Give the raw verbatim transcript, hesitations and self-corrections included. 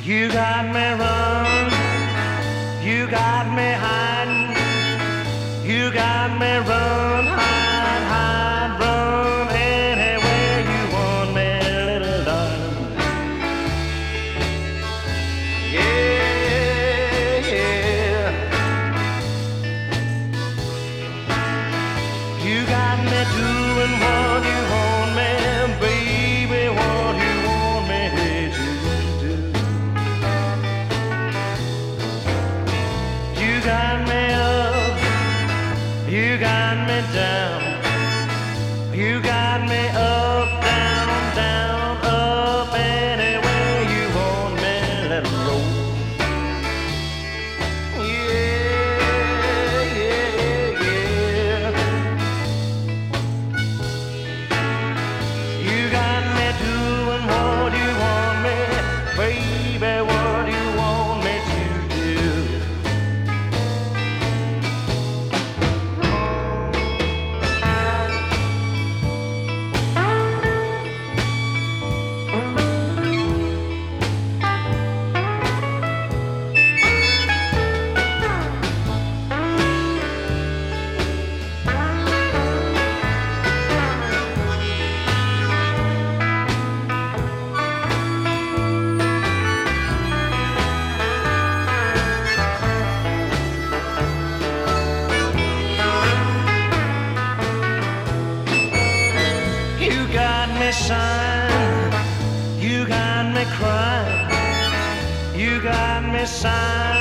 You got me run, you got me hiding, you got me run, hide, hide, run anywhere you want me, little darling. Yeah, yeah. You got me doing what you want me, baby, what you want me to do. You got me up, you got me down, you got me up, down, down, up, anywhere you want me, let it roll. Yeah, yeah, yeah. You got me doing what you want me, baby, what you want me to do. You got me sighing, you got me crying, you got me sighing.